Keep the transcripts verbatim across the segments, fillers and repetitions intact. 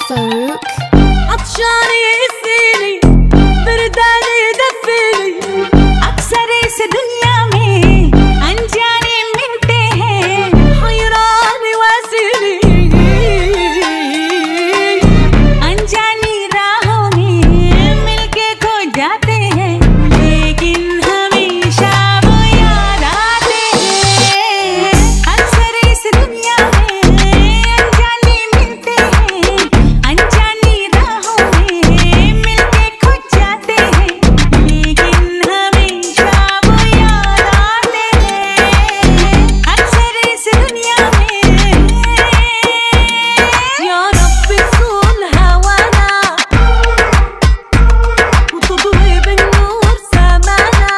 فاروق. عطشان يهزيني بردان يدفيني अक्सर इस दुनिया में अनजाने मिलते हैं हैरान वासिनी अनजानी राहों में मिलके खो जाते हैं लेकिन हमेशा वो याद आते हैं अक्सर इस दुनिया में अनजाने मिलते हैं अनजानी राहों में मिलके खो जाते हैं लेकिन हमेशा वो याद आते हैं अक्सर इस दुनिया में يا رب تكون هوانا وتضوي بالنور سمانا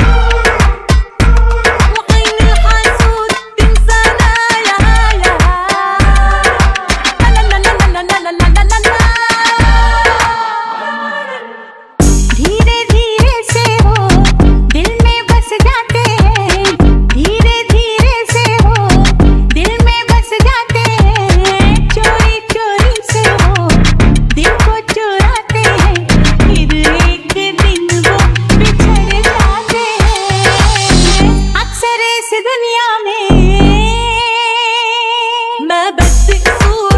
وعين الحسود تنسانا يا يا لا لا لا لا لا لا لا لا لا धीरे धीरे से वो दिल में बस जाते हैं धीरे धीरे से वो दिल में बस जाते हैं चोरी चोरी से वो दिल को चुराते हैं फिर एक दिन वो बिछड़ जाते हैं अक्सर इस दुनिया में मैं बस